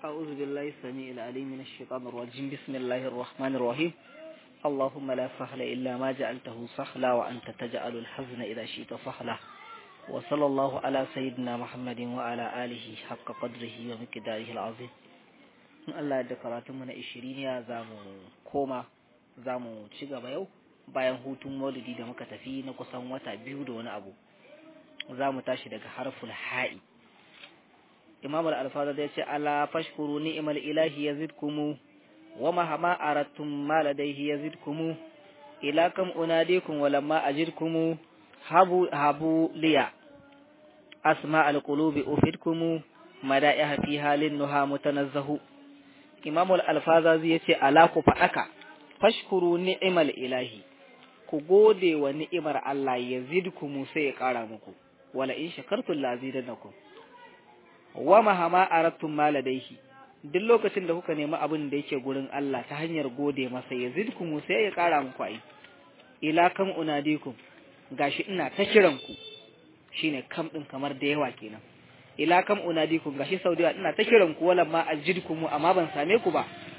أعوذ بالله السميع العليم من الشيطان الرجيم. بسم الله الرحمن الرحيم. اللهم لا سهل إلا ما جعلته سهلا وأنت تجعل الحزن إذا شئت سهلا. وصلى الله على سيدنا محمد وعلى آله حق قدره ومقداره العظيم. Allah da karatunmu na 20 ya zamu ci gaba yau bayan hutun maulidi da muka tafi na kusan wata biyu da wani abu. Zamu tashi daga harful ha'i. Imam al-Alfaz ya ce ala fashkuru ni'mal ilahi yazidkum wa mahama aradtum ma ladayhi yazidkum ila kam unadikum wa lamma ajidkum habu liya asma al-qulubi ufidkum mada'iha fi halin nuha mutanazzahu. Imam al-Alfaz ya ce ala ku fadaka fashkuru ni'mal ilahi, ku gode wa ni'imar Allah yazidkum sai ya kara muku, wala in shakartum la azidannakum wa mahama aradtum ma ladayhi, duk lokacin da kuka nemi abin da yake gurin Allah ta hanyar gode masa yazidkum sai ya kara muku ai. Ila kam unadikum, gashi ina ta kiran ku, shine kam din kamar da yawa kenan. Ila kam unadikum, gashi sau da ina ta kiran ku wala ma ajidkum amma ban same ku ba.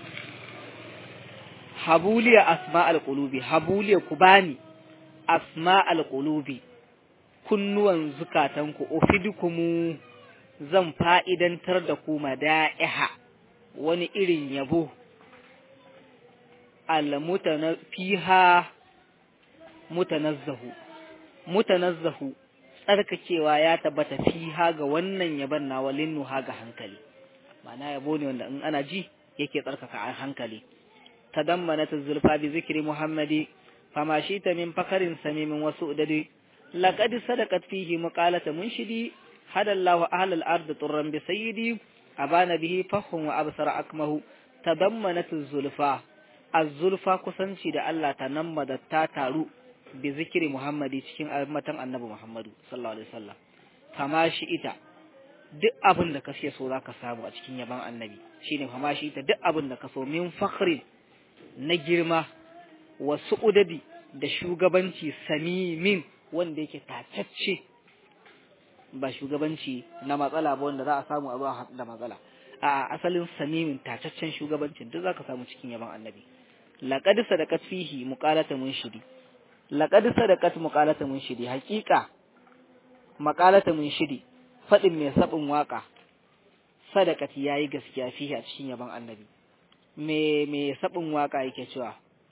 Habuliya asma'al qulubi, habuliya ku bani asma'al qulubi, kunnuwan zukatanku, ufidukum zan fa'idantar da ku mada'iha wani irin yabo, fiha mutanazzahu tsarkakewa ya tabbata fiha ga wannan yaban na walin nuha ga hankali, ma'ana yabo ne wanda in ana ji yake tsarkaka a hankali. Tadammanat zulfa bi zikri muhammadi fama shita min fakarin samimin wasu udadi laqad sadaqat fihi maqalata munshidi هذا الله أهل الأرض طرا بسيدي أبان به فهم وأبصر أكمه. تضمنت الزلفاء كسنشي دا الله تنمد تاتارو بذكر محمد cikin almatan annabi Muhammadu sallallahu alaihi wasallam. Kama shi ita duk abin da kace so zaka samu a cikin yaban annabi, shine kama shi ita duk abin da kaso min fakhrin na girma wa su'udadi da shugabanci samimin wanda yake tatacce, ba shugabanci na matsala ba wanda za a samu a zuwa da matsala, a asalin samimin tacaccen shugabancin duk zaka samu cikin yaban annabi. Laqad sadaqat fihi muqalata munshidi, laqad sadaqat muqalata munshidi, haqiqa maqalata munshidi fadin mai sabin waka sadaqat yayi gaskiya fihi a cikin yaban annabi. Me sabin waka yake cewa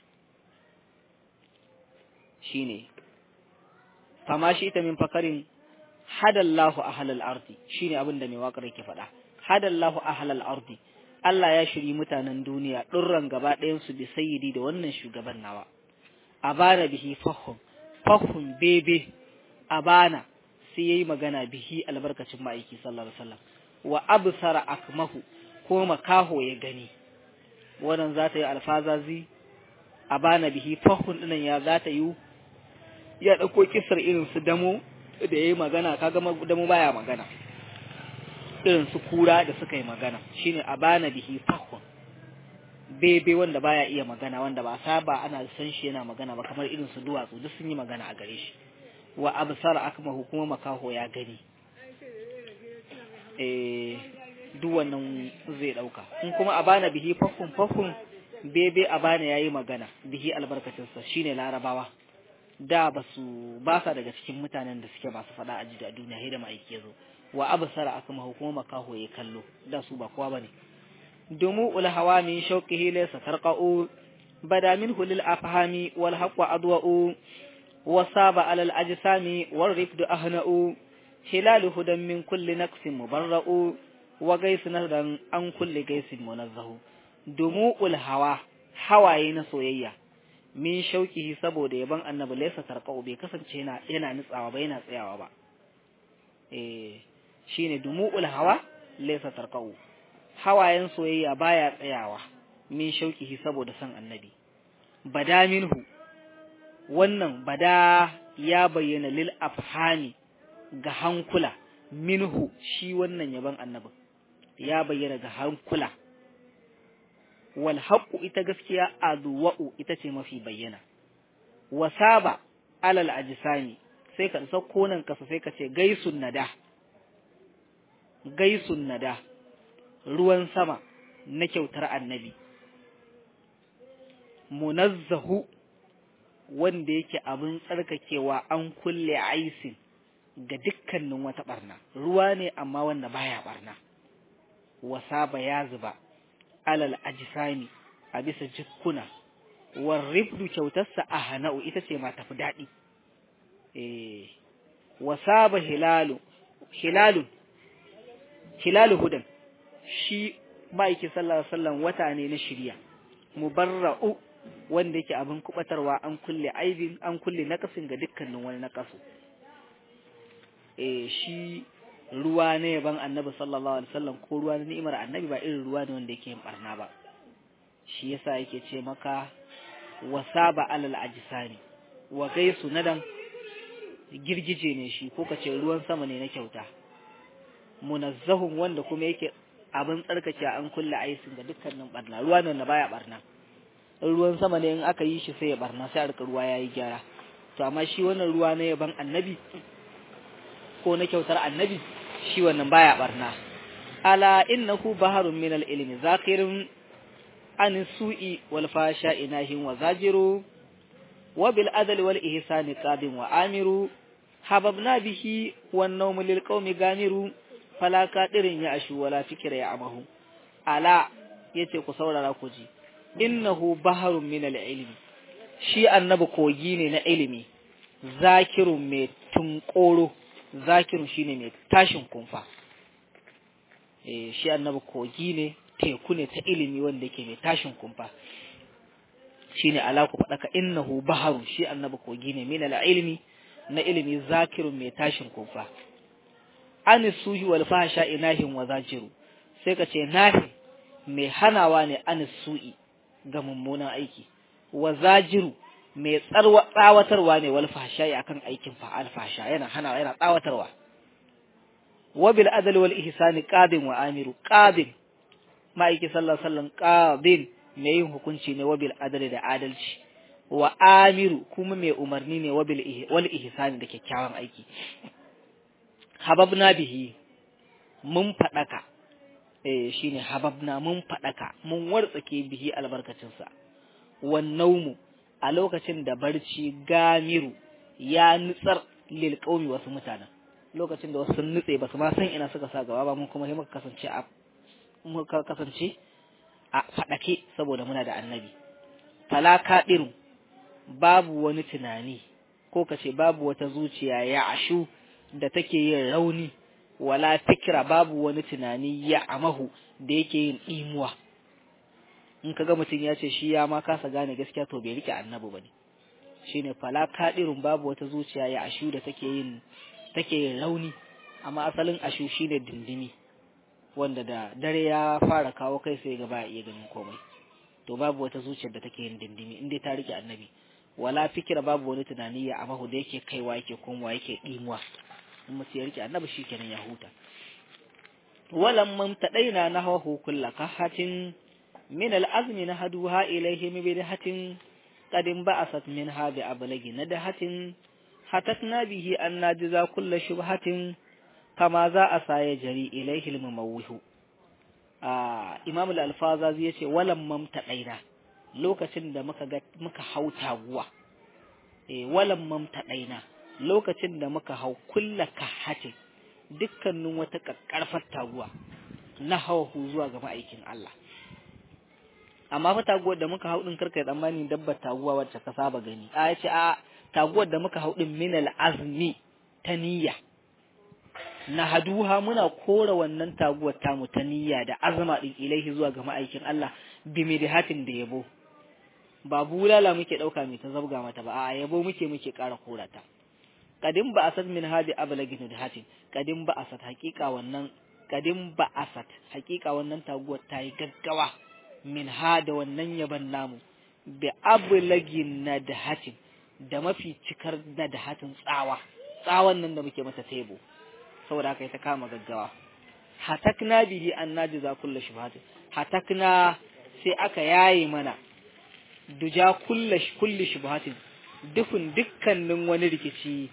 shine fama shi ta min fakarin hadallahu ahlal ardi, shine abin da mai waƙar yake faɗa. Hadallahu ahlal ardi, Allah ya shiri mutanen duniya durran gaba ɗayan su bi sayyidi da wannan shugaban nawa. Abana bihi fahum bebe abana sai yayi magana bihi albarkacin ma'aiki sallallahu alaihi wasallam. Wa absara akmahu, ko makaho ya gani. Wannan za ta yi alfazazi abana bihi fahum dinan ya za ta yi ya dauko kisar irin su damo da yayi magana, kaga da mu baya magana, irin su kura da suka yi magana, shine abana bihi fahun bebe wanda baya iya magana, wanda ba saba ana san shi yana magana ba, kamar irin su duwatsu duk sun yi magana a gare shi. Wa absara akmahu, kuma makaho ya gani. Duk wannan zai dauka. In kuma abana bihi fahun bebe abana yayi magana bihi albarkacin sa, shine larabawa da ba sa daga cikin mutanen da suke masu fada a jida duniya, sai da ma'aiki yazo. Wa absara akama hukuma makaho ya kallo, da su ba kowa bane. Dumu ul hawa min shawqihi laysa tarqa'u bada minhu lil afhami wal haqqa adwa'u wa saba ala al ajsami wal rifdu ahna'u hilal hudan min kulli naqsin mubarra'u wa gaisna dan an kulli gaisin munazzahu. Dumu ul hawa, hawaye na soyayya, min shaukihi saboda yaban annabi laysa tarqau, bai kasance yana nutsawa ba, yana tsayawa ba. Shine dumu'ul hawa laysa tarqau, hawayen soyayya baya tsayawa, min shaukihi saboda san annabi. Bada minhu, wannan bada ya bayyana lil afhami ga hankula, minhu shi wannan yaban annabi ya bayyana ga hankula. Wal haqqu, ita gaskiya, adwa'u, ita ce mafi bayyana. Wasaba alal ajsami, sai ka sauko nan kasa sai ka ce gaisun nada, ruwan sama na kyautar annabi, munazzahu wanda yake abin tsarkakewa an kulle aisin ga dukkanin wata barna, ruwa ne amma wanda baya barna, wasaba ya zuba alal ajsami a bisa jikkuna, warrifdu kyautarsa a hana'u ita ce ma tafi daɗi. Wasaba hilalu hudan, shi ma'aikin sallallahu alaihi wasallam wata ne na shirya, mubarra'u wanda yake abin kubatarwa an kulle aibin, an kulle nakasin ga dukkanin wani nakasu. Shi ruwa ne ban annabi sallallahu alaihi wasallam ko ruwa na ni'imar annabi ba irin ruwa ne wanda yake yin barna ba. Shi yasa yake ce maka wasaba alal ajsani, wa gaisu nadan girgije ne shi ko kace ruwan sama ne na kyauta, munazzahun wanda kuma yake abin tsarkake an kulle aisin ga dukkanin barna, ruwa ne na baya barna. Ruwan sama ne in aka yi shi sai ya barna, sai a rika ruwa yayi gyara. To amma shi wannan ruwa ne ban annabi ko na kyautar annabi, shi wannan baya barna. Ala innahu baharun min al-ilmi zakirun an su'i wal fasha inahin wa zajiru wa bil adl wal ihsani qadin wa amiru hababna bihi wan nawm lil qaumi gamiru fala kadirin ya ashu wala fikra ya amahu. Ala yace ku saurara ku ji, innahu baharun min al-ilmi, shi annabi kogi ne na ilimi, zakirun mai tunkoro, zakirun shine mai tashin kumfa. Shi annabi kogi ne, teku ne ta ilimi wanda yake mai tashin kumfa. Shine ala ku faɗaka innahu baharun, shi annabi kogi ne min al-ilmi na ilimi, zakirun mai tashin kumfa. An suhi wal fahsha inahin wa zajiru, sai ka ce nahi mai hanawa ne an su'i ga mummunan aiki, wa zajiru mai tsawatarwa ne wal fahsha akan aikin fa'al fahsha, yana hanawa yana tsawatarwa. Wa bil adl wal ihsani qadin wa amiru, qadin ma'aiki sallallahu alaihi wasallam qadin mai yin hukunci ne, wa bil adl da adalci, wa amiru kuma mai umarni ne, wa bil wal ihsani da kyakkyawan aiki. Hababna bihi mun fadaka, shine hababna mun fadaka, mun wartsake bihi albarkacinsa. Wan naumu a lokacin da barci gamiru ya nutsar lil qaumi wasu mutanen, lokacin da wasu sun nutse ba su ma san ina suka sa gaba ba, mun kuma sai muka kasance a fadake saboda muna da annabi. Fala kadiru babu wani tunani ko kace babu wata zuciya ya ashu da take yin rauni, wala fikra babu wani tunani ya amahu da yake yin imuwa. In kaga mutum ya ce shi ya ma kasa gane gaskiya to bai rike annabi bane. Shine fala kadirun babu wata zuciya ya ashu da take yin rauni, amma asalin ashu shine dindimi wanda da dare ya fara kawo kai sai ga ba iya ganin komai. To babu wata zuciyar da take yin dindimi in dai ta rike annabi. Wala fikira babu wani tunani ya amahu da yake kaiwa yake komowa yake dimuwa. In mutum ya rike annabi shikenan ya huta. Walam man tadaina nahahu kullakahatin min al-azmi nahduha ilayhi bidhatin qadim ba'asat minha bi ablagi nadahatin hatatna bihi an najiza kull shubhatin kama za a saye jari ilayhi al-mumawwihu. Imam al-Alfazazi yace walam man tadaina, lokacin da muka hau taguwa, walam man tadaina lokacin da muka hau kullakahatin dukkanin wata kakkarfar taguwa na hawa zuwa ga ma'aikin Allah. Amma fa taguwar da muka hau din karkai tsammani dabbar taguwa wacce ka saba gani. Yace taguwar da muka hau din min al-azmi ta niyya, na haduha muna kora wannan taguwar tamu ta niyya da azama din ilaihi zuwa ga ma'aikin Allah bi midhatin da yabo. Ba bulala muke dauka mai ta zabga mata ba, yabo muke ƙara korata. Kadin ba asat min hadi ablagi nudhatin, kadin ba asat hakika wannan taguwar ta yi gaggawa min hada wannan yaban namu bi ablagi nadhatin da mafi cikar nadhatin tsawon nan da muke mata tebo, saboda haka ta kama gaggawa. Hatakna bihi an najiza kullu shubhatin, hatakna sai aka yaye mana duja kullu shubhatin dukkanin wani rikici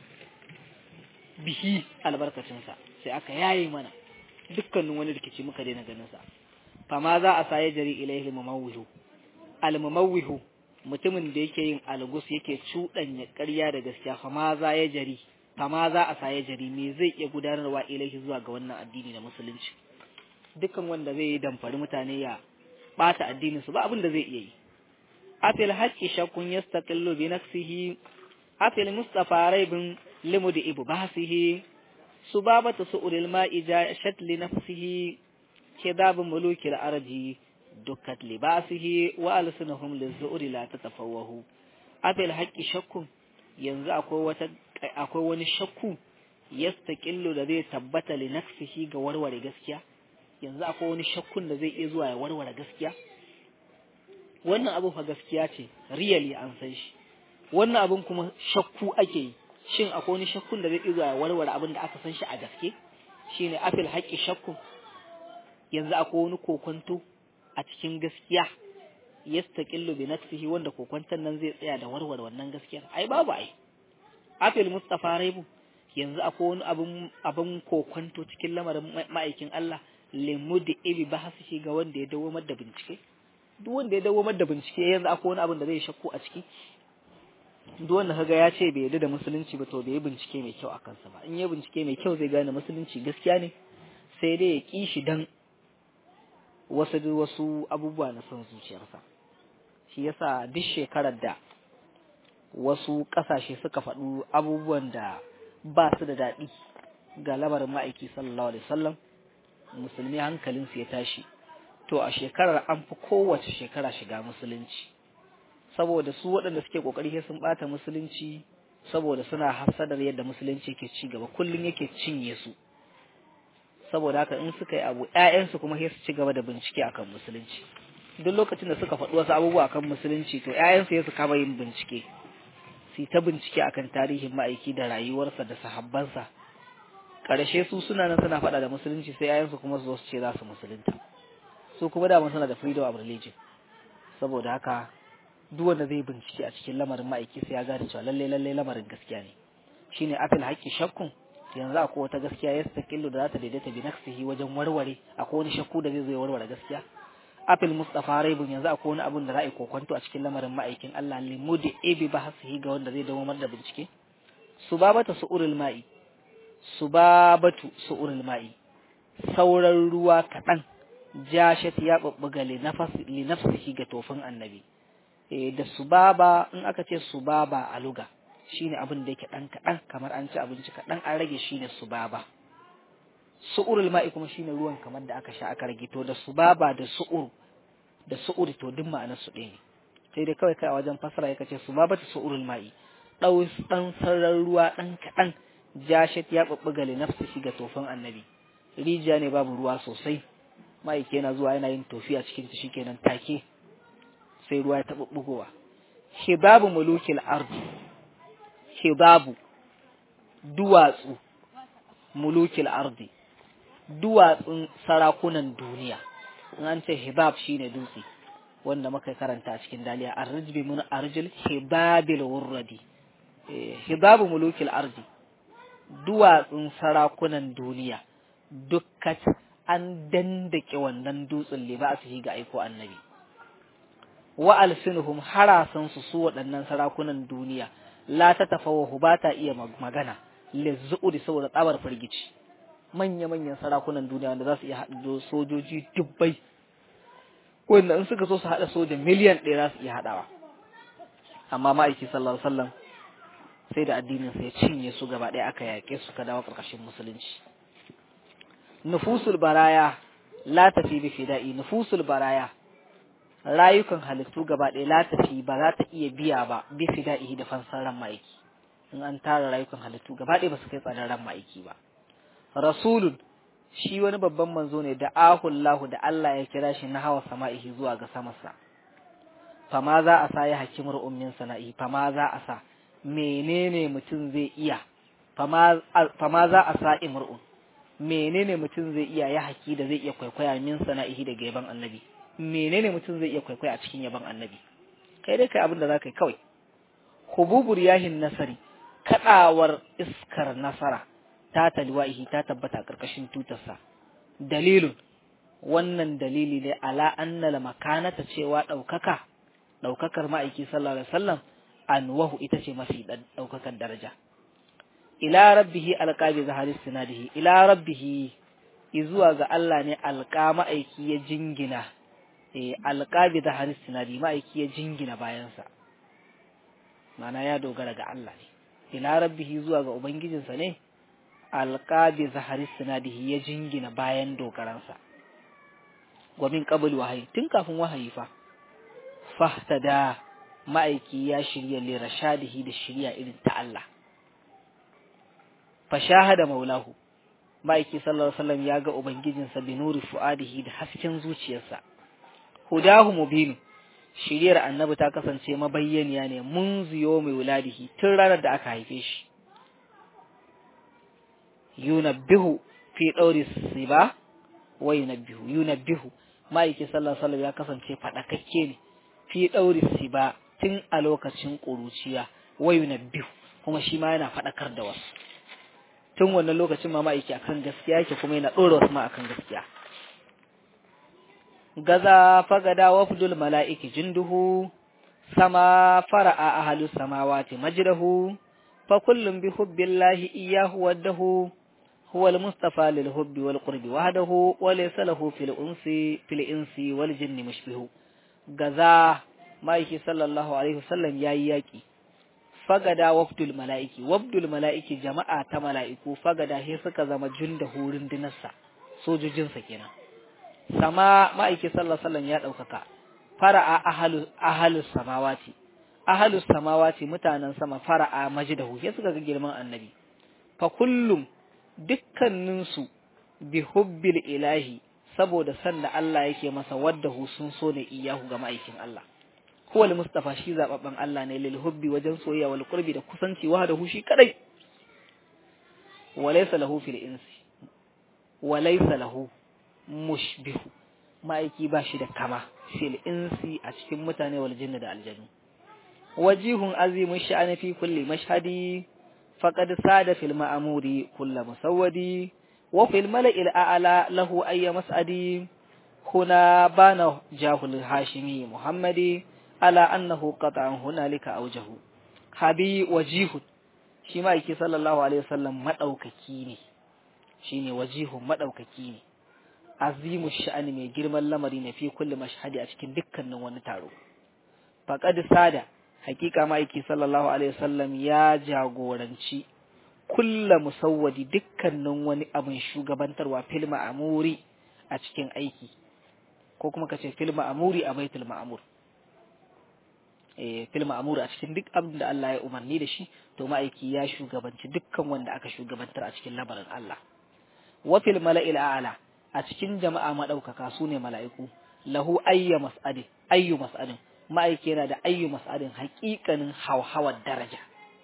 bihi albarkacinsa, sai aka yaye mana dukkanin wani rikici muka daina ganin sa. fama za a sa ya jari ilaihi mumawwihu al-mumawwihu mutumin da yake yin algus yake cuɗanya ƙarya da gaskiya fama za a sa ya jari me zai iya gudanarwa ilaihi zuwa ga wannan addini na musulunci. Dukkan wanda zai yi damfari mutane ya ɓata addinin su ba abin da zai iya yi. Afil haqqi shakkun yastaqillu bi nafsihi afil mustafa raibin limudi ibu bahsihi subabatu su'uril ma'i jashat li nafsihi kidabun mulukil arji dukkat libasihi wa alsunuhum lizu'ri la tatafawwahu. Afil haqqi shakkun yanzu akwai wani shakku yastaqillu da zai tabbata li nafsihi ga warware gaskiya. Yanzu akwai wani shakkun da zai iya zuwa ya warware gaskiya. Wannan abu fa gaskiya ce really an san shi, wannan abun kuma shakku ake yi. Shin akwai wani shakkun da zai iya zuwa ya warware abin da aka san shi a gaske? Shine afil haqqi shakkun yanzu akwai wani kokonto a cikin gaskiya yastaqillu bi nafsihi wanda kokonton nan zai tsaya da warware wannan gaskiyar. Ai babu ai. Afil mustafa raibu yanzu akwai wani abun kokonto cikin lamarin ma'aikin Allah limudi ibi bahasihi ga wanda ya dawamar da bincike. Duk wanda ya dawamar da bincike yanzu akwai wani abin da zai shakku a ciki. Duk wanda kaga ya ce bai yarda da musulunci ba to bai yi bincike mai kyau akan sa ba. In ya bincike mai kyau zai gane musulunci gaskiya ne, sai dai ya ki shi dan wasu abubuwa na son zuciyarsa. Shi yasa duk shekarar da wasu kasashe suka faɗu abubuwan da ba su da daɗi ga lamarin ma'aiki sallallahu alaihi wasallam, musulmi hankalinsu ya tashi. To a shekarar an fi kowace shekara shiga musulunci, saboda su waɗanda suke ƙoƙari sai sun ɓata musulunci, saboda suna hasadar yadda musulunci yake ci gaba, kullum yake cinye su. Saboda haka in suka yi abu ƴaƴansu kuma sai su ci gaba da bincike akan musulunci. Duk lokacin da suka faɗi wasu abubuwa akan musulunci to ƴaƴansu sai su kama yin bincike, su ta bincike akan tarihin ma'aiki da rayuwarsa da sahabbansa. Ƙarshe su suna nan suna faɗa da musulunci sai ƴaƴansu kuma su zo su ce za su musulunta. Su kuma da suna da freedom of religion. Saboda haka duk wanda zai bincike a cikin lamarin ma'aiki sai ya gane cewa lalle lamarin gaskiya ne. Shine afil haqqi shakkun yanzu akwai wata gaskiya yastaqillu da za ta daidaita bi nafsihi wajen warware, akwai wani shakku da zai zo ya warware gaskiya. Afil mustafa raibun yanzu akwai wani abun da za a yi kokonto a cikin lamarin ma'aikin Allah limudi ibi bahasihi ga wanda zai dawo da bincike. Subabatu su'urul ma'i sauran ruwa kaɗan jashat ya babbuga li nafsihi ga tofin annabi. Da subaba, in aka ce subaba a luga shine abin da yake dan kadan, kamar an ci abinci kadan an rage shine subaba. Su'urul ma'i kuma shine ruwan kamar da aka sha aka rage. To da subaba da su'uri to duk ma'anar su ɗaya ne, sai dai kawai kai a wajen fasara yake ce subabatu su'urul ma'i dan sarran ruwa dan kadan jashat ya babbuga li nafsihi ga tofin annabi. Rijiya ne babu ruwa sosai, ma'aiki yana zuwa yana yin tofi a cikin ta shikenan take sai ruwa ya taɓa bugowa. Hibabu mulukil ardi, hibabu duwatsu, mulukil ardi duwatsun sarakunan duniya. In an ce hibab shine dutse wanda muka karanta a cikin daliya, arrijbi mun arjil hibabil wurradi. Hibabu mulukil ardi duwatsun sarakunan duniya dukkat an dandake wannan dutsen libasihi ga aiko annabi. Wa alsinuhum harasan su waɗannan sarakunan duniya la ta tafawahu ba ta iya magana lizu'udi saboda tsabar firgici. Manya-manyan sarakunan duniya wanda za su iya haɗa sojoji dubbai, wanda in suka so su haɗa soja miliyan 1 za su iya haɗawa, amma ma'aiki sallallahu alaihi wasallam sai da addinin sa ya cinye su gaba ɗaya, aka yaƙe su ka dawo ƙarƙashin musulunci. Nufusul baraya la tafi bi fida'i, nufusul baraya rayukan halittu gaba ɗaya la tafi ba za ta iya biya ba bi fida'i da fansar ran ma'aiki. In an tara rayukan halittu gaba ɗaya ba su kai tsadar ran ma'aiki ba. Rasulun shi wani babban manzo ne da ahullahu da Allah ya kira shi na hawa sama'ihi zuwa ga samarsa. Fama za a sa ya hakimar ummin sana'i, fama za a sa menene mutum zai iya, fama za a sa imr'un menene mutum zai iya ya haki da zai iya kwaikwaya min sana'ihi daga yaban annabi. Menene mutum zai iya kwaikwaya a cikin yaban annabi? Kai dai kai abin da za ka yi kawai. Hububur yahin nasari, kadawar iskar nasara ta taliwa'ihi ta tabbata karkashin tutarsa. Dalilun wannan dalili ne ala annal makanata cewa ɗaukakar ma'aiki sallallahu alaihi wasallam anwahu ita ce mafi ɗaukakar daraja. Ila rabbihi alqabi zahari sinadihi, ila rabbihi izuwa ga Allah ne alqa ma'aiki ya jingina, alqabi zahari sinadi ma'aiki ya jingina bayansa, ma'ana ya dogara ga Allah ne. Ila rabbihi zuwa ga ubangijinsa ne alqabi zahari sinadihi ya jingina bayan dogaransa. Gwamin qabl wahayi, tun kafin wahayi fahtada ma'aiki ya shirya li rashadihi da shirya irin ta Allah. Fashahada maulahu, ma'aiki sallallahu alaihi wasallam ya ga ubangijinsa bi nuri fuadihi da hasken zuciyarsa. Hudahu mubin, shiryar annabi ta kasance mabayyaniya ne mun ziyo mai wuladihi tun ranar da aka haife shi. Yunabbihu fi dauri siba wa yunabbihu ma'aiki sallallahu alaihi wasallam ya kasance fadakakke ne fi dauri siba tun a lokacin ƙuruciya wa yunabbihu kuma shi ma yana fadakar da wasu. Tun wannan lokacin ma ma'aiki akan gaskiya yake kuma yana ɗora wasu ma akan gaskiya. Gaza fagada wafdul mala'iki jinduhu sama fara'a ahalu samawati majdahu fa kullum bi hubbillahi iyyahu waddahu huwa al-mustafa lil hubbi wal qurbi wahdahu wa laysa lahu fil insi wal jinni mushbihu. Gaza ma'aiki sallallahu alaihi wasallam yayi yaki. Fagada wafdul mala'iki jama'a ta mala'iku fagada he suka zama jundahu rundunarsa sojojinsa kenan. Sama ma'aiki sallallahu alaihi wasallam ya ɗaukaka. Fara'a ahalus samawati mutanen sama fara'a majdahu he suka ga girman annabi. Fa kullum dukkaninsu bi hubbil ilahi saboda san da Allah yake masa waddahu sun so ne iyahu ga ma'aikin Allah. Huwa al-mustafa shi zababban Allah ne lil hubbi wajen soyayya wal qurbi da kusanci wahdahu shi kadai. Walaysa lahu fil insi walaysa lahu mushbihu ma'aiki ba shi da kama fil insi a cikin mutane wal jinni da aljanu. Wajihun azimun sha'ani fi kulli mashhadi faqad sada fil ma'amuri kullu musawwadi wa fil mala'il a'la lahu ayya mas'adi huna bana jahul hashimi muhammadi ala annahu qat'an hunalika awjahu. Habi wajihun shi ma yake sallallahu alaihi wasallam madaukaki ne, shine wajihun madaukaki ne, azimu sha'ani mai girman lamari ne fi kulli mashhadi a cikin dukkanin wani taro. Faqad sada hakika ma yake sallallahu alaihi wasallam ya jagoranci kullu musawwadi dukkanin wani abin shugabantarwa fil ma'amuri a cikin aiki, ko kuma kace fil ma'amuri a baitul ma'mur. Fil ma'mur a cikin duk abin da Allah ya umarni da shi to ma'aiki ya shugabanci dukkan wanda aka shugabantar a cikin lamarin Allah. Wa fil mala'il a'la a cikin jama'a madaukaka sune mala'iku lahu ayyu mas'adin ma'aiki yana da ayyu mas'adin haƙiƙanin hawhawar daraja.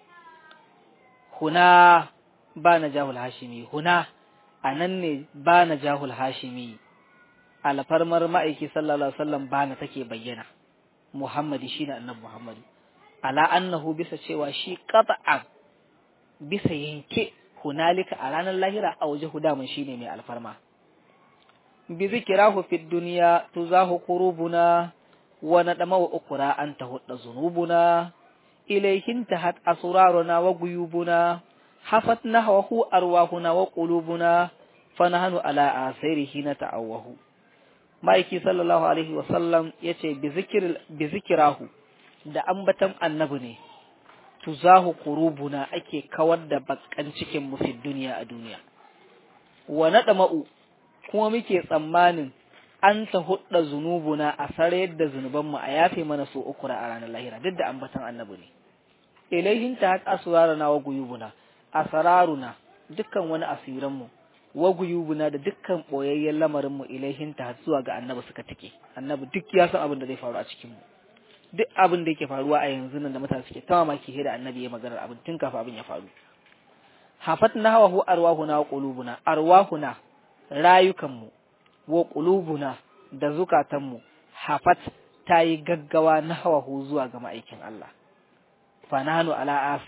Huna bana jahul hashimi, huna anan ne bana jahul hashimi alfarmar ma'aiki sallallahu alaihi wasallam bana take bayyana. Muhammadi shine annabi Muhammadu ala annahu bisa cewa shi qat'an bisa yanke hunalika a ranar lahira a waje hudaman shine mai alfarma. Bi zikrahu fid dunya tuzahu qurubuna wa nadama wa ukra anta hudda zunubuna ilayhin tahat asraruna wa guyubuna hafatna wa hu arwahuna wa qulubuna fanahnu ala asirihi nata'awahu. Ma'aiki sallallahu alaihi wasallam ya ce bi zikirahu da ambatan annabi ne tuzahu qurubuna ake kawar da bakkan cikin mu fi duniya a duniya. Wa nadama'u kuma muke tsammanin an ta hudda zunubuna a sarayar da zunubanmu a yafe mana su ukura a ranar lahira duk da ambatan annabi ne. Ilaihin ta asraruna wa guyubuna asraruna dukkan wani asiranmu wa guyubuna da dukkan boyayyen lamarin mu ilaihin ta zuwa ga annabi suka take. Annabi duk ya san abin da zai faru a cikin mu, duk abin da yake faruwa a yanzu nan da mutane suke ta mamaki da annabi ya magana abin tun kafin abin ya faru. Hafatna wa hu arwahuna wa qulubuna arwahuna rayukan mu wa qulubuna da zukatan mu hafat tayi gaggawa na hawahu zuwa ga ma'aikin Allah. Fanahanu ala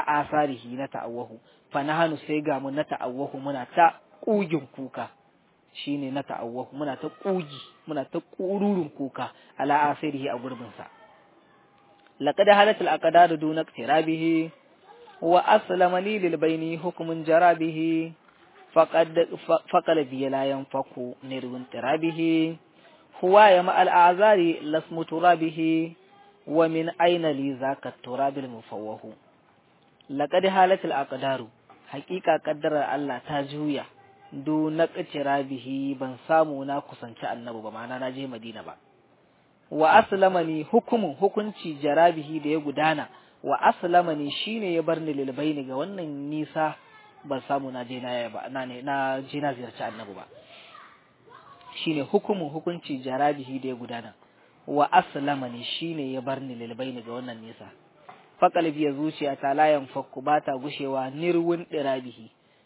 asarihi na ta'awahu fanahanu sai ga mu na ta'awahu muna ta kugin kuka shine na ta'awwahu muna ta kugi muna ta kururun kuka ala asirihi a gurbin sa laqad halatul aqdar duna iktirabihi wa aslamani lil bayni hukmun jarabihi faqad bi la yanfaku nirun tirabihi huwa ya ma al azari lasmu turabihi wa min aina li zaka turabil mufawwahu laqad halatul aqdaru haqiqa qaddarar Allah ta juya do na kacira bihi ban samu na kusanci annabi ba ma'ana na je Madina ba wa aslamani hukunci jarabihi da ya gudana wa aslamani shine ya barni lil bayni ga wannan nisa ban samu na je na je na ziyarci annabi ba shine hukunci jarabihi da ya gudana wa aslamani shine ya barni lil bayni ga wannan nisa fa qalbi ya zuciya ta layan fakku bata gushewa nirwun dirabihi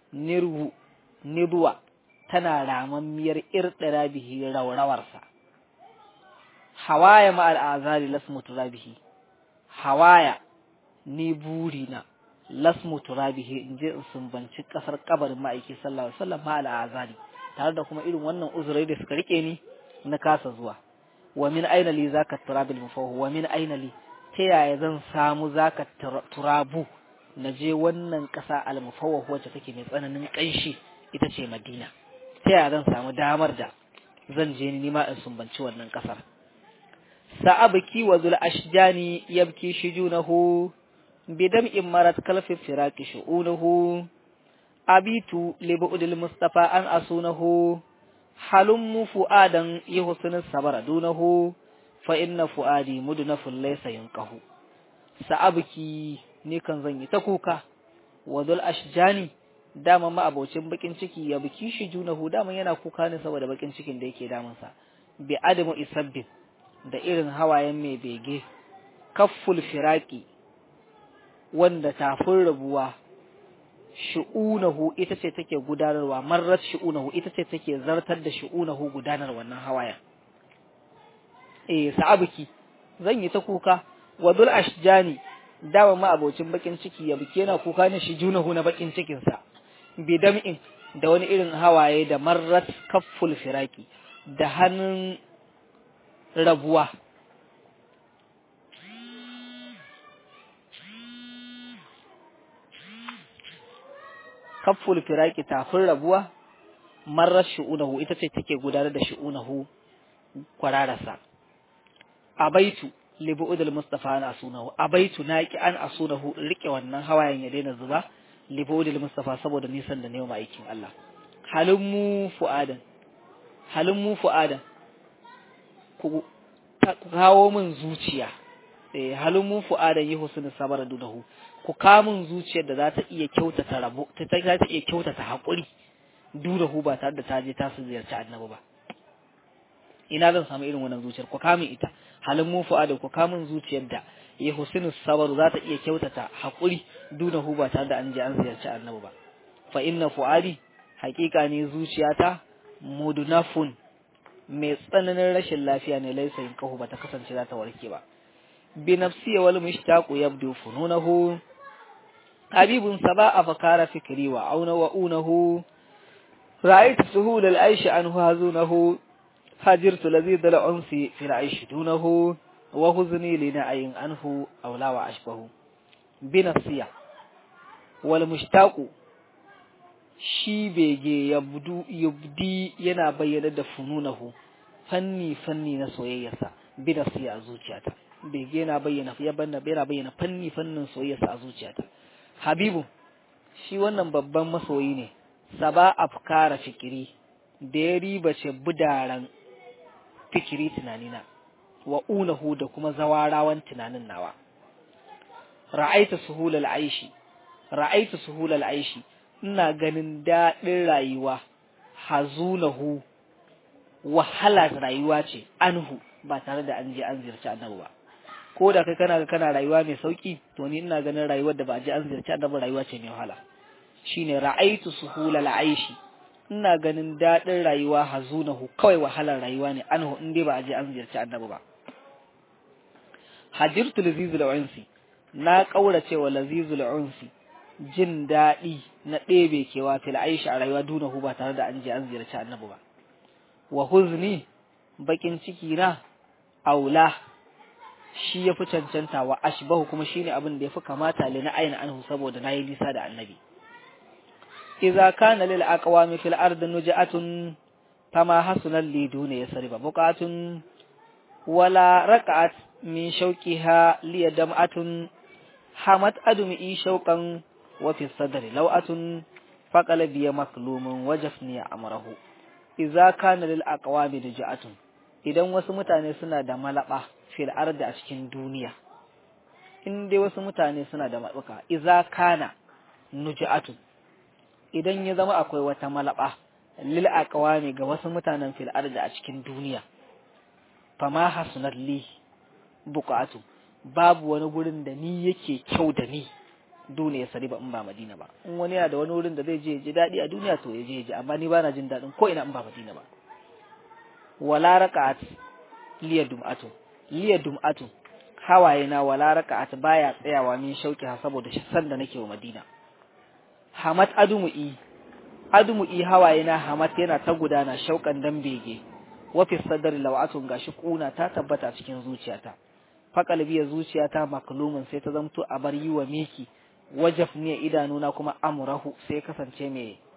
nibwa tana ramammiyar irdirabihi raurawarsa hawaya ma al'azari lasmu turabihi hawaya ni burina lasmu turabihi in je in sumbanci kasar kabarin ma'aiki sallallahu alaihi wasallam ma al'azari tare da kuma irin wannan uzurai da suka rike ni na kasa zuwa wa min aina li zaka turabil mufahu wa min aina li ta yaya zan samu zaka turabu na je wannan kasa al-mufawwah wacce take mai tsananin kanshi ita ce Madina ta yaya zan samu damar da zan je ni ma in sumbanci wannan kasar sa'abki wa zul ashjani yabki shujunahu bidam'in marat kalfi firaqi shu'unuhu abitu li bu'dil mustafa an asunahu halum fuadan yuhsinu sabara dunahu fa inna fuadi mudnafun laysa yunqahu sa'abki ni kan zan yi ta kuka wa zul ashjani dama ma abocin bakin ciki ya biki shi junahu dama yana kuka ne saboda bakin cikin da yake damunsa bi adamu isabbin da irin hawayen mai bege kafful firaki wanda tafin rabuwa shu'unahu ita ce take gudanarwa marrat shu'unahu ita ce take zartar da shu'unahu gudanar wannan hawayen sa'abuki zan yi ta kuka wadul ashjani dama ma abocin bakin ciki ya bike yana kuka ne shi junahu na bakin cikin sa bidam'in da wani irin hawaye da marrat kafful firaki da hannun rabuwa kafful firaki tafin rabuwa marar shu'unahu ita ce take gudanar da shu'unahu kwararasa abaitu libu'udul mustafa an asunahu abaitu naki an asunahu rike wannan hawayen ya daina zuba libu'udul mustafa saboda nisan da ne wa aikin Allah halummu fuadan ku kawo min zuciya halummu fuadan yuhsinu sabara dunahu ku kawo min zuciyar da za ta iya kyautata rabo za ta iya kyautata hakuri dunahu ba tare da ta je ta ziyarci annabi ba ina zan samu irin wannan zuciyar ku kawo min ita halummu fuadan ku kawo min zuciyar da yuhsinu sabaru za ta iya kyautata hakuri dunahu ba tare da an je an ziyarci annabi ba fa inna fuadi haƙiƙa ne zuciyata mudnafun mai tsananin rashin lafiya ne laisa yin kahu bata kasance za ta warke ba bi nafsi wal mushtaqu yabdu fununahu habibun saba afkara fikri wa auna wa unahu ra'aytu suhul al aish anhu hazunahu hajirtu ladhi dal unsi fi al aish dunahu wa huzni li na'in anhu awla wa ashbahu bi nafsi wal mushtaqu shi bege yubdi yana bayyana da fununahu fanni na soyayyarsa bidasiya a zuciyata bege yana bayyana fannin soyayyarsa a zuciyata habibu shi wannan babban masoyi ne saba afkara fikiri da ya ribace budaran fikiri tunanina wa unahu da kuma zawarawan tunanin nawa ra'aitu suhulal aishi ina ganin daɗin rayuwa hazunahu wahala rayuwa ce anhu ba tare da an je an ziyarci annabi ba ko da kai kana rayuwa mai sauki to ni ina ganin rayuwar da ba a je an ziyarci annabi rayuwa ce mai wahala shine ra'aitu suhulal aishi ina ganin daɗin rayuwa hazunahu kawai wahalar rayuwa ne anhu in dai ba a je an ziyarci annabi ba hajirtu lazizul unsi na kaurace wa lazizul unsi jin daɗi na ɗebe kewa fil aishi a rayuwa dunahu ba tare da an je an ziyarci annabi ba wa huzni bakin ciki na aula shi yafi cancanta wa ashbahu kuma shine abin da yafi kamata li na aina anhu saboda nayi nisa da annabi idza kana lil aqwami fil ardi nujatun fama hasuna li duna yasriba buqatun wala raqat min shawqiha li dam'atun hamat adumi shawqan wa fi sadri law'atun faqalbi maklumun wajafni amrahu idza kana lil aqwami nujatun idan wasu mutane suna da malaba fil ardi a cikin duniya in dai wasu mutane suna da mabuka idza kana nujatun idan ya zama akwai wata malaba lil aqwami ga wasu mutanen fil ardi a cikin duniya fama hasunat li buqatu babu wani gurin da ni yake kyau da ni duniya sari ba in ba Madina ba in wani yana da wani wurin da zai je ji dadi a duniya to ya je amma ni bana jin dadin ko ina in ba Madina ba wala raqat liyadum'atu hawaye na wala raqat baya tsayawa min shauki saboda san da nake wa Madina hamat adumu'i hawaye na hamat yana ta gudana shaukan dan bege wa fi sadri law'atun gashi kuna ta tabbata cikin zuciyata faqalbi zuciyata maklumun sai ta zamto a bar yi wa miki wajaf ne idanuna kuma amrahu sai kasance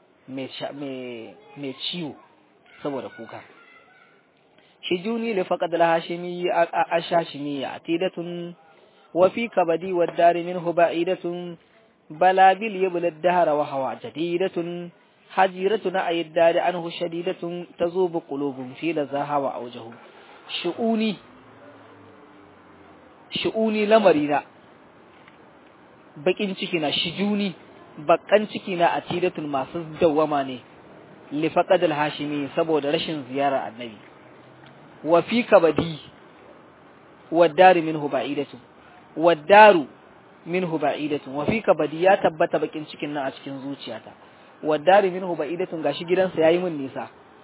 mai ciwo saboda kuka shijuni li faqad al-hashimi ashashimi atidatun wa fi kabadi wad dar minhu ba'idatun bala bil yabl ad-dahr wa hawa jadidatun hajiratun ayyad anhu shadidatun tazubu qulubun fi lazaha wa awjahu shu'uni lamarina bakin ciki na shijuni bakan ciki na atidatun masu dawama ne li faqad al-hashimi saboda rashin ziyarar annabi wa fi kabadi wad-daru minhu ba'idatun wad-daru minhu ba'idatun wa fi kabadi ya tabbata bakin cikin nan a cikin zuciyata wad-daru minhu ba'idatun gashi gidansa yayi min nisa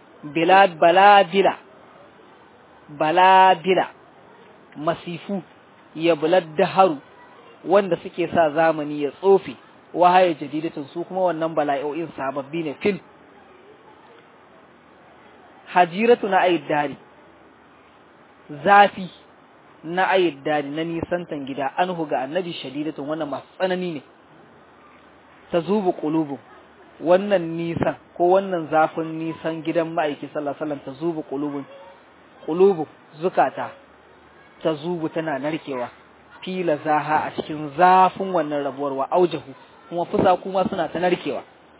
balabila masifu ya bulad daharu wanda suke sa zamani ya tsofe wahaye jadidatun su kuma wannan bala'o'in sababbi ne fil hajiratu na ayyadari zafi na ayyadari na nisantan gida anhu ga annabi shadidatun wannan masu tsanani ne tazubu qulubu wannan nisan ko wannan zafin nisan gidan ma'aiki sallallahu alaihi wasallam tazubu qulubu zukata tazubu tana narkewa fila zaha a cikin zafin wannan rabuwar wa aujahu kuma fusa kuma suna ta narkewa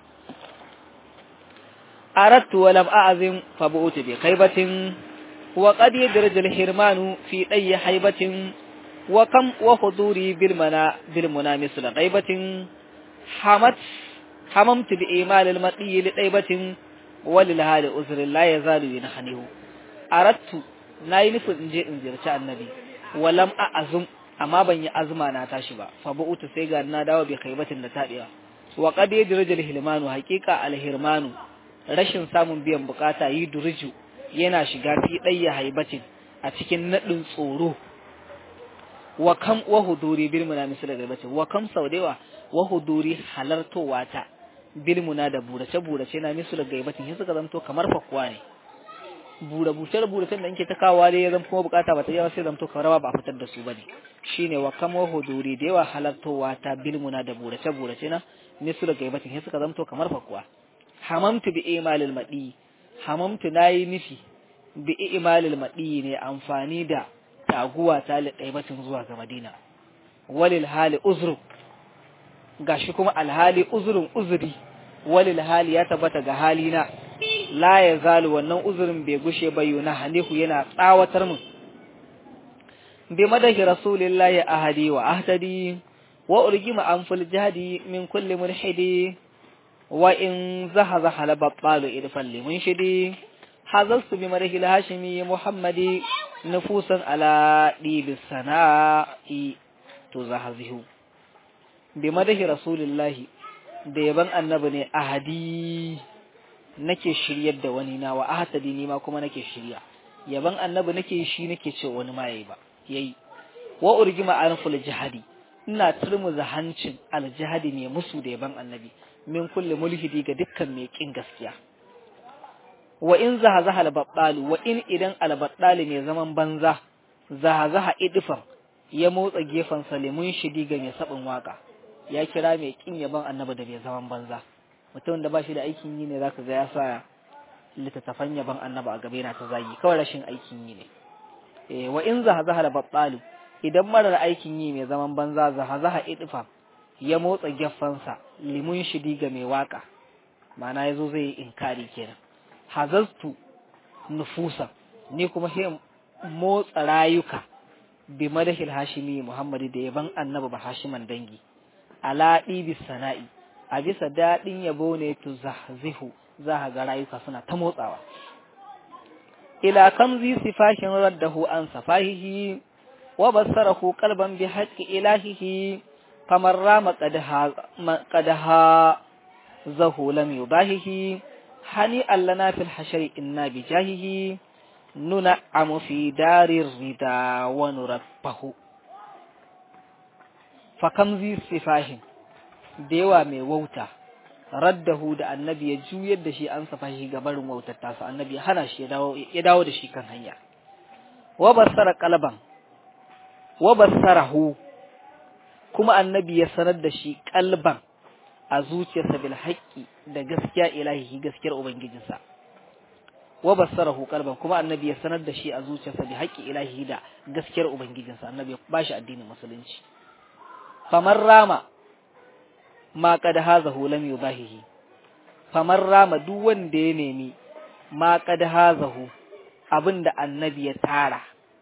aradtu wa lam a'zim fa bu'tu bi khaybatin wa qad yadraj al hirmanu fi day haybatin wa kam wa huduri bil muna misla ghaibatin hamamtu bi imal al mati li daybatin walil hali uzri la yazalu yanhanihu aradtu nayi nufin in je in ziyarci annabi wa lam a'zim amma ban yi azuma na tashi ba fa bu'tu sai ga na dawo bi khaybatin da tadiya wa qad yadraj al hirmanu haqiqa al hirmanu rashin samun biyan bukata yi durju yana shiga fi dayya haibatin a cikin nadin tsoro wa kam wa huduri bil muna misal gaibatin wa kam saudewa wa huduri halartowa ta bil muna da burace na misal gaibatin sai suka zanto kamar fakuwa ne buracen da yake ta kawo dai ya zama kuma bukata ba ta yawa sai zanto kamar ba a fitar da su bane shine wa kam wa huduri da yawa halartowa ta bil muna da burace na misal gaibatin sai suka zanto kamar fakuwa hamamtu bi imalil madi hamamtu nayi nufi bi imalil madi ne amfani da taguwa ta liqaibatin zuwa ga Madina walil hali uzru gashi kuma alhali uzrun uzri walil hali ya tabbata ga halina la yazalu wannan uzrin bai gushe ba yuna hanihu yana tsawatar mun bi madahi rasulillahi ahadi wa ahtadi wa urgima anful jahdi min kulli mulhidi wa in zahaza la battalu idfal limun shidi hazaltu bi madahi al-hashimi muhammadi nufusan ala dibis sana'i to zahazihu bi madahi rasulillahi da yaban annabi ne ahadi nake shiryar da wani na wa ahtadi ni ma kuma nake shirya yaban annabi nake shi nake ce wani ma yayi wa urgima anful jihadi ina turmuza hancin aljihadi ne musu da yaban annabi min kulli mulhidi ga dukkan mai kin gaskiya wa in zahazaha al-battalu wa in idan al-battalu mai zaman banza zahazaha idfan ya motsa gefan salimun shidi ga mai sabin waka ya kira mai kin yaban annabi da mai zaman banza mutum da bashi da aikin yi ne zaka ga ya sa littattafan yaban annabi a gaba yana ta zagi kawai rashin aikin yi ne wa in zahazaha al-battalu idan marar aikin yi mai zaman banza zahazaha idfan ya motsa gefansa limun shidi ga mai waka ma'ana yazo zai inkari kenan hazaztu nufusa ni kuma sai motsa rayuka bi madahil hashimi muhammadi da yaban annabi ba hashiman dangi ala ibis sana'i a bisa dadin yabo ne to zahzihu za ga rayuka suna ta motsawa ila kamzi sifahin raddahu an safahihi wa basarahu qalban bi haqqi ilahihi kamar rama qadaha zahu lam yubahihi hani allana fil hashri inna bi jahihi nun'amu fi darir rida wa nurabbahu fa kamzi sifahin dewa mai wauta raddahu da annabi ya juyar da shi an safahi gabarin wautar tasa annabi hana shi ya dawo da shi kan hanya wa basarahu kuma annabi ya sanar da shi kalban a zuciyarsa bil haqqi da gaskiya ilahi gaskiyar ubangijinsa wa basarahu qalban kuma annabi ya sanar da shi a zuciyarsa bi haqqi ilahi da gaskiyar ubangijinsa annabi ya bashi addinin musulunci famar rama ma qad hazahu lam yubahihi famar rama duk wanda ya nemi ma qad hazahu abinda annabi ya tara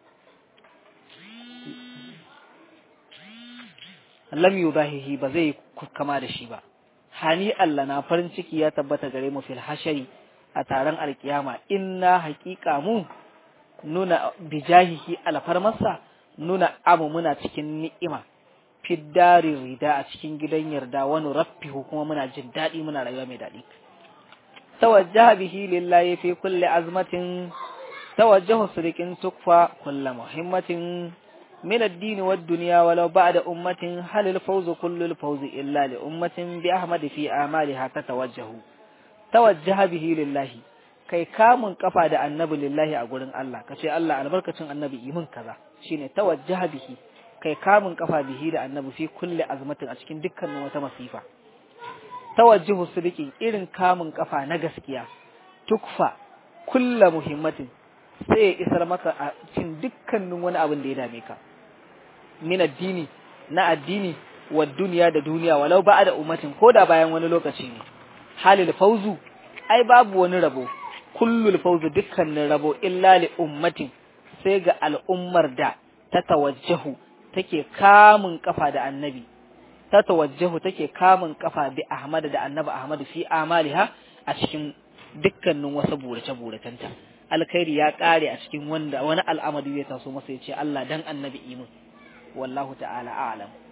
lam yubahihi ba zai kama da shi ba hani Allah na farin ciki ya tabbata gare mu fil hashari a taron alkiyama inna haqiqa mu nuna bijahihi alfarmasa nuna amu muna cikin ni'ima fiddari rida a cikin gidan yarda wani raffihu kuma muna jin dadi muna rayuwa mai dadi tawajjaha bihi lillahi fi kulli azmatin tawajjahu sirikin tukfa kullu muhimmatin من الدين والدنيا ولو بعد أمة هل الفوز كل الفوز إلا لأمة بأحمد في آمالها تتوجه توجه به لله كي كامن كفى دا النبي لله أقول الله كشي الله البركة النبي إيمان كذا شين توجه به كي كامن كفى به دا النبي في كل أزمة أشكين دكا وتمصيفة توجه الصديقين إذن كامن كفى نغسكيا تكفى كل مهمة sai isar maka a cikin dukkanin wani abin da ya dame ka min addini na addini wa duniya da duniya walau ba da ummatin koda bayan wani lokaci ne halil fauzu ai babu wani rabo kullul fauzu dukkanin rabo illa li ummatin sai ga al'ummar da ta tawajjahu take kamun kafa da annabi ta tawajjahu take kamun kafa bi ahmad da annabi ahmad fi amaliha a cikin dukkanin wasu burace-buratanta alkhairi ya kare a cikin wanda wani al'amari zai taso masa ya ce Allah dan annabi imin wallahu ta'ala a'lam